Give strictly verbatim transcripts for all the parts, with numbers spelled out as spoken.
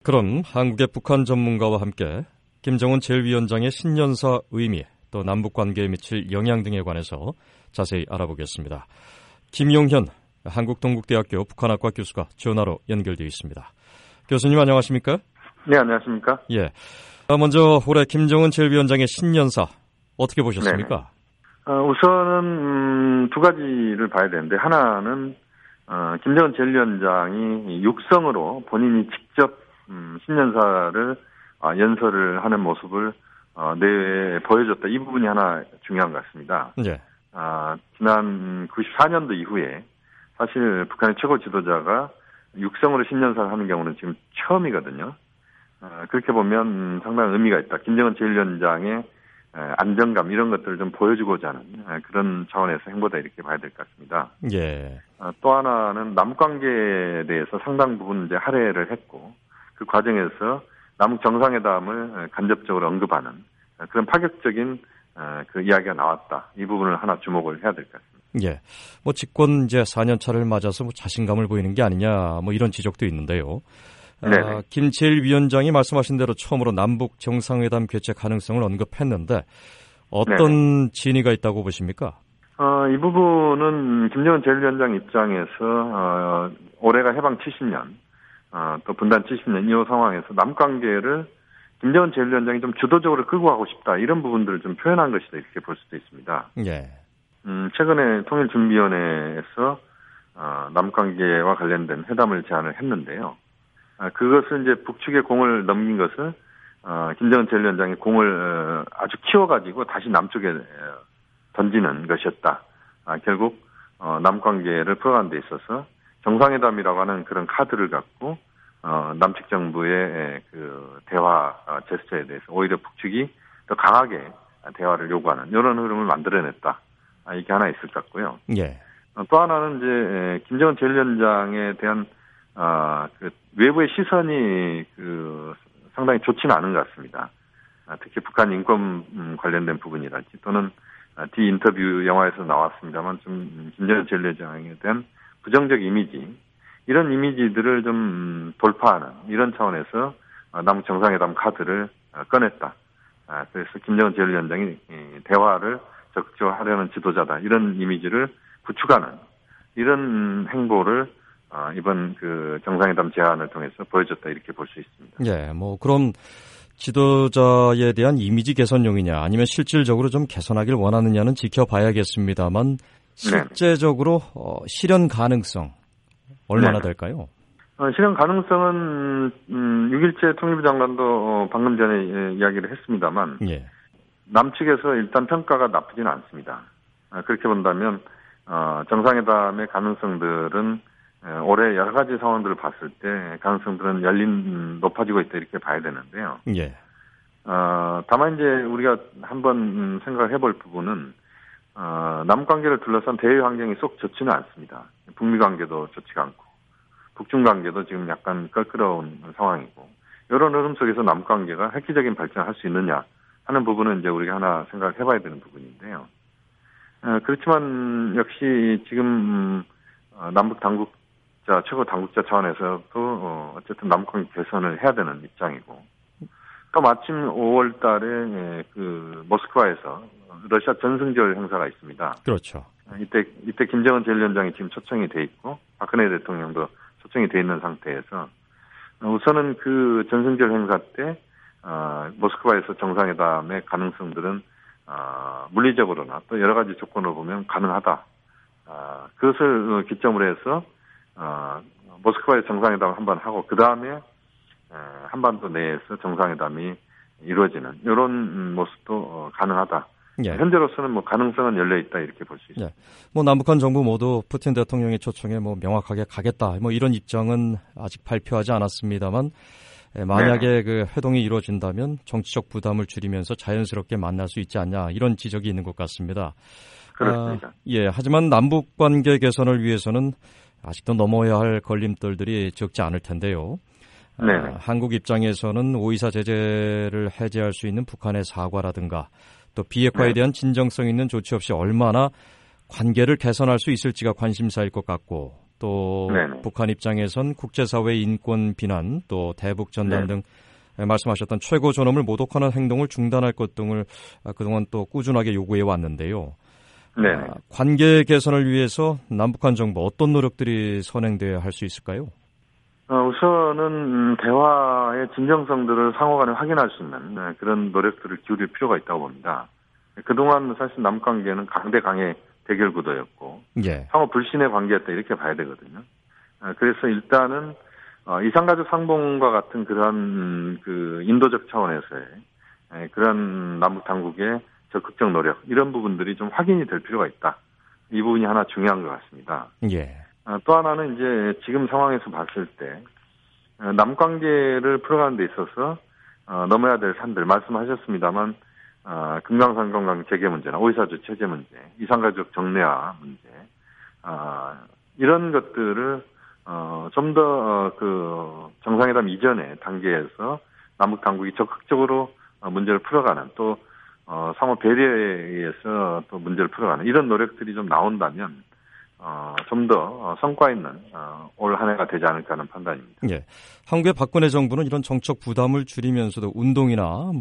그럼 한국의 북한 전문가와 함께 김정은 제일 위원장의 신년사 의미, 또 남북관계에 미칠 영향 등에 관해서 자세히 알아보겠습니다. 김용현 한국동국대학교 북한학과 교수가 전화로 연결되어 있습니다. 교수님 안녕하십니까? 네, 안녕하십니까? 예. 먼저 올해 김정은 제일 위원장의 신년사 어떻게 보셨습니까? 어, 우선은 음, 두 가지를 봐야 되는데 하나는 어, 김정은 제일 위원장이 육성으로 본인이 직접 음, 신년사를 어, 연설을 하는 모습을 어, 내외에 보여줬다. 이 부분이 하나 중요한 것 같습니다. 네. 어, 지난 구십사 년도 이후에 사실 북한의 최고 지도자가 육성으로 신년사를 하는 경우는 지금 처음이거든요. 어, 그렇게 보면 상당히 의미가 있다. 김정은 제일 위원장의 안정감 이런 것들을 좀 보여주고자 하는 그런 차원에서 행보다 이렇게 봐야 될 것 같습니다. 예. 어, 또 하나는 남북관계에 대해서 상당 부분 이제 할애를 했고 그 과정에서 남북 정상회담을 간접적으로 언급하는 그런 파격적인 그 이야기가 나왔다. 이 부분을 하나 주목을 해야 될 것 같습니다. 예. 뭐 집권 이제 사 년 차를 맞아서 뭐 자신감을 보이는 게 아니냐 뭐 이런 지적도 있는데요. 아, 김 제일 위원장이 말씀하신 대로 처음으로 남북 정상회담 개최 가능성을 언급했는데 어떤 네네. 진위가 있다고 보십니까? 어, 이 부분은 김정은 제일 위원장 입장에서 어, 올해가 해방 칠십 년, 어, 또 분단 칠십 년 이 상황에서 남관계를 김정은 제일 위원장이 좀 주도적으로 끌고 가고 싶다 이런 부분들을 좀 표현한 것이다 이렇게 볼 수도 있습니다. 예. 음, 최근에 통일준비위원회에서 어, 남관계와 관련된 회담을 제안을 했는데요. 아, 그것을 이제 북측에 공을 넘긴 것을 어, 김정은 제일 위원장이 공을 어, 아주 키워가지고 다시 남쪽에 어, 던지는 것이었다. 아, 결국 어, 남관계를 풀어가는 데 있어서 정상회담이라고 하는 그런 카드를 갖고 어, 남측 정부의 그 대화 어, 제스처에 대해서 오히려 북측이 더 강하게 대화를 요구하는 이런 흐름을 만들어냈다. 아, 이게 하나 있을 것 같고요. 예. 어, 또 하나는 이제 김정은 제일 위원장에 대한 아, 그 외부의 시선이 그 상당히 좋지는 않은 것 같습니다. 아, 특히 북한 인권 음, 관련된 부분이랄지 또는 아, 뒤 인터뷰 영화에서 나왔습니다만 좀 김정은 제일 위원장에 대한 부정적 이미지 이런 이미지들을 좀 음, 돌파하는 이런 차원에서 아, 남북 정상회담 카드를 아, 꺼냈다. 아, 그래서 김정은 제일 위원장이 이, 대화를 적극적으로 지도자다 이런 이미지를 구축하는 이런 음, 행보를 아, 이번 그 정상회담 제안을 통해서 보여줬다 이렇게 볼 수 있습니다. 예, 뭐 그럼 지도자에 대한 이미지 개선용이냐 아니면 실질적으로 좀 개선하길 원하느냐는 지켜봐야겠습니다만 실제적으로 어, 실현 가능성 얼마나 네. 될까요? 어, 실현 가능성은 음, 육 일째 통일부 장관도 어, 방금 전에 예, 이야기를 했습니다만 예. 남측에서 일단 평가가 나쁘지는 않습니다. 아, 그렇게 본다면 어, 정상회담의 가능성들은 올해 여러 가지 상황들을 봤을 때 가능성들은 열린 높아지고 있다 이렇게 봐야 되는데요. 예. 어, 다만 이제 우리가 한번 생각을 해볼 부분은 어, 남관계를 둘러싼 대외 환경이 쏙 좋지는 않습니다. 북미 관계도 좋지가 않고 북중 관계도 지금 약간 껄끄러운 상황이고 이런 흐름 속에서 남관계가 획기적인 발전을 할 수 있느냐 하는 부분은 이제 우리가 하나 생각을 해봐야 되는 부분인데요. 어, 그렇지만 역시 지금 어, 남북 당국 자, 최고 당국자 차원에서도, 어, 어쨌든 남북관계 개선을 해야 되는 입장이고, 또 마침 오월 달에, 예, 그, 모스크바에서 러시아 전승절 행사가 있습니다. 그렇죠. 이때, 이때 김정은 제일 위원장이 지금 초청이 돼 있고, 박근혜 대통령도 초청이 돼 있는 상태에서, 우선은 그 전승절 행사 때, 어, 모스크바에서 정상회담의 가능성들은, 어, 물리적으로나 또 여러 가지 조건으로 보면 가능하다. 어, 그것을 기점으로 해서, 어, 모스크바에서 정상회담을 한번 하고 그 다음에 어, 한반도 내에서 정상회담이 이루어지는 이런 모습도 어, 가능하다. 예. 현재로서는 뭐 가능성은 열려 있다 이렇게 볼 수 있습니다. 예. 뭐 남북한 정부 모두 푸틴 대통령의 초청에 뭐 명확하게 가겠다. 뭐 이런 입장은 아직 발표하지 않았습니다만 만약에 네네. 그 회동이 이루어진다면 정치적 부담을 줄이면서 자연스럽게 만날 수 있지 않냐 이런 지적이 있는 것 같습니다. 그렇습니다. 아, 예. 하지만 남북 관계 개선을 위해서는 아직도 넘어야 할 걸림돌들이 적지 않을 텐데요. 아, 한국 입장에서는 오이사 제재를 해제할 수 있는 북한의 사과라든가 또 비핵화에 네. 대한 진정성 있는 조치 없이 얼마나 관계를 개선할 수 있을지가 관심사일 것 같고 또 네네. 북한 입장에선 국제사회 인권 비난, 또 대북 전단 등 말씀하셨던 최고 존엄을 모독하는 행동을 중단할 것 등을 그동안 또 꾸준하게 요구해 왔는데요. 네. 아, 관계 개선을 위해서 남북한 정부 어떤 노력들이 선행돼야 할 수 있을까요? 어, 우선은 대화의 진정성들을 상호간에 확인할 수 있는 그런 노력들을 기울일 필요가 있다고 봅니다. 그동안 사실 남북관계는 강대 강의 대결 구도였고 예. 상호 불신의 관계였다 이렇게 봐야 되거든요. 그래서 일단은 이산가족 상봉과 같은 그런 그 인도적 차원에서의 그런 남북 당국의 적극적 노력 이런 부분들이 좀 확인이 될 필요가 있다. 이 부분이 하나 중요한 것 같습니다. 예. 또 하나는 이제 지금 상황에서 봤을 때 남관계를 풀어가는 데 있어서 넘어야 될 산들 말씀하셨습니다만 금강산건강 재개 문제나 오이사주 체제 문제, 이산가족 정례화 문제 이런 것들을 좀 더 그 정상회담 이전의 단계에서 남북 당국이 적극적으로 문제를 풀어가는 또 상호 배려에 의해서 또 문제를 풀어가는 이런 노력들이 좀 나온다면 어, 좀 더 성과 있는 어, 올 한 해가 되지 않을까 하는 판단입니다. 예, 한국의 박근혜 정부는 이런 정책 부담을 줄이면서도 운동이나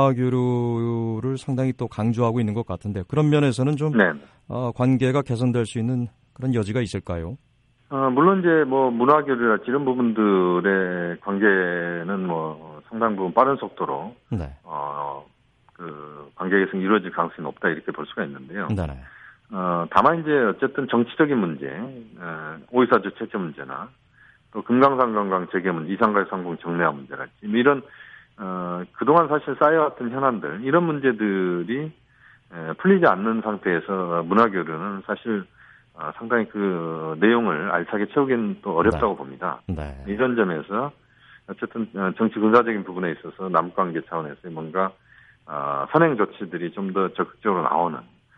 문화교류를 상당히 또 강조하고 있는 것 같은데 그런 면에서는 좀 어, 관계가 개선될 수 있는 그런 여지가 있을까요? 어, 물론 이제 뭐 문화교류랄지 이런 부분들의 관계는 뭐 상당 부분 빠른 속도로 네. 어, 그 관계 개선이 이루어질 가능성이 높다 이렇게 볼 수가 있는데요. 네네. 어, 다만 이제 어쨌든 정치적인 문제, 어, 오이사주 체제 문제나 또 금강산 관광 재개 문제, 이산가족 상봉 정례화 문제랄지 이런 어, 그동안 사실 쌓여왔던 현안들 이런 문제들이 에, 풀리지 않는 상태에서 문화교류는 사실 어, 상당히 그 내용을 알차게 채우기는 또 어렵다고 네. 봅니다. 네. 이런 점에서 어쨌든 정치 군사적인 부분에 있어서 남북관계 차원에서 뭔가 어, 선행 조치들이 좀 더 적극적으로 나오는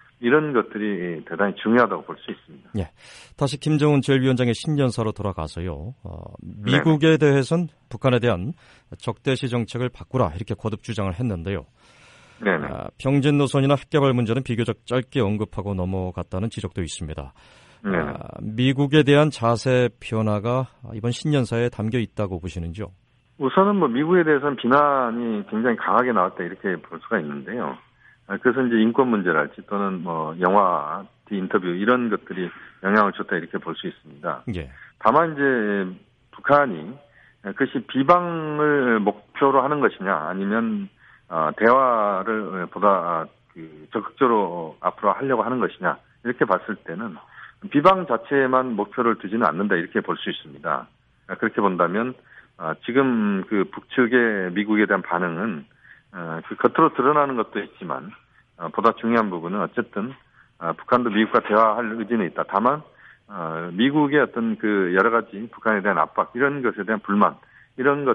이런 것들이 대단히 중요하다고 볼 수 있습니다. 예. 다시 김정은 제일 위원장의 신년사로 돌아가서요. 어, 미국에 네네. 대해서는 북한에 대한 적대시 정책을 바꾸라 이렇게 거듭 주장을 했는데요. 네네. 아, 병진 노선이나 핵개발 문제는 비교적 짧게 언급하고 넘어갔다는 지적도 있습니다. 아, 미국에 대한 자세 변화가 이번 신년사에 담겨 있다고 보시는지요? 우선은 뭐 미국에 대해서는 비난이 굉장히 강하게 나왔다 이렇게 볼 수가 있는데요. 그래서 이제 인권 문제랄지 또는 뭐 영화, 인터뷰 이런 것들이 영향을 줬다 이렇게 볼 수 있습니다. 예. 다만 이제 북한이 그것이 비방을 목표로 하는 것이냐 아니면 어, 대화를 보다 그 적극적으로 앞으로 하려고 하는 것이냐 이렇게 봤을 때는 비방 자체에만 목표를 두지는 않는다 이렇게 볼 수 있습니다. 그렇게 본다면 어, 지금 그 북측의 미국에 대한 반응은 어, 그 겉으로 드러나는 것도 있지만 어, 보다 중요한 부분은 어쨌든 어, 북한도 미국과 대화할 의지는 있다. 다만 어, 미국의 어떤 그 여러 가지 북한에 대한 압박 이런 것에 대한 불만 이런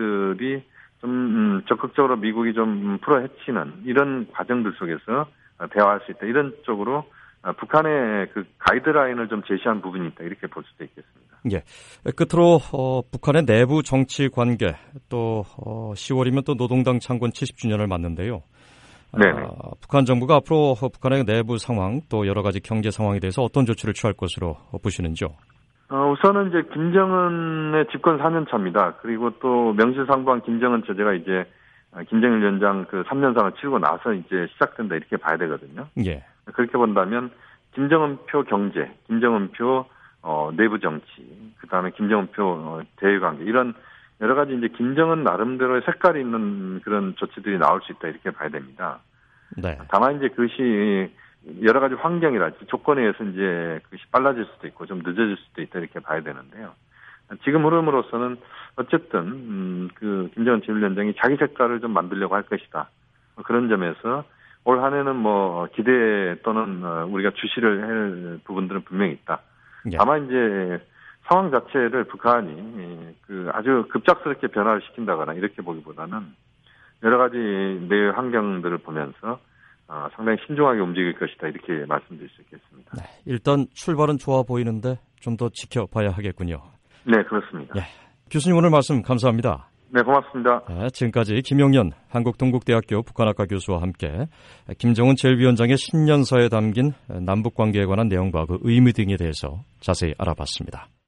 것들이 좀 음, 적극적으로 미국이 좀 풀어 헤치는 이런 과정들 속에서 어, 대화할 수 있다. 이런 쪽으로 어, 북한의 그 가이드라인을 좀 제시한 부분이 있다. 이렇게 볼 수도 있겠습니다. 예. 끝으로 어, 북한의 내부 정치 관계 또 어, 시월이면 또 노동당 창건 칠십 주년을 맞는데요. 네. 어, 북한 정부가 앞으로 북한의 내부 상황 또 여러 가지 경제 상황에 대해서 어떤 조치를 취할 것으로 보시는지요? 어, 우선은 이제 김정은의 집권 사 년 차입니다. 그리고 또 명실상부한 김정은 체제가 이제 김정일 위원장 그 삼 년상을 치르고 나서 이제 시작된다 이렇게 봐야 되거든요. 예. 그렇게 본다면 김정은표 경제, 김정은표 어, 내부 정치, 그 다음에 김정은표 어, 대외관계 이런 여러 가지 이제 김정은 나름대로의 색깔이 있는 그런 조치들이 나올 수 있다 이렇게 봐야 됩니다. 네. 다만 이제 그것이 여러 가지 환경이랄지 조건에 의해서 이제 그것이 빨라질 수도 있고 좀 늦어질 수도 있다 이렇게 봐야 되는데요. 지금 흐름으로서는 어쨌든 음, 그 김정은 제일 위원장이 자기 색깔을 좀 만들려고 할 것이다. 그런 점에서 올 한 해는 뭐 기대 또는 우리가 주시를 할 부분들은 분명히 있다. 예. 다만 이제 상황 자체를 북한이 그 아주 급작스럽게 변화를 시킨다거나 이렇게 보기보다는 여러 가지 내외 환경들을 보면서 어, 상당히 신중하게 움직일 것이다 이렇게 말씀드릴 수 있겠습니다. 네, 일단 출발은 좋아 보이는데 좀 더 지켜봐야 하겠군요. 네, 그렇습니다. 예, 교수님 오늘 말씀 감사합니다. 네, 고맙습니다. 네, 지금까지 김용현 한국동국대학교 북한학과 교수와 함께 김정은 제일 위원장의 신년사에 담긴 남북관계에 관한 내용과 그 의미 등에 대해서 자세히 알아봤습니다.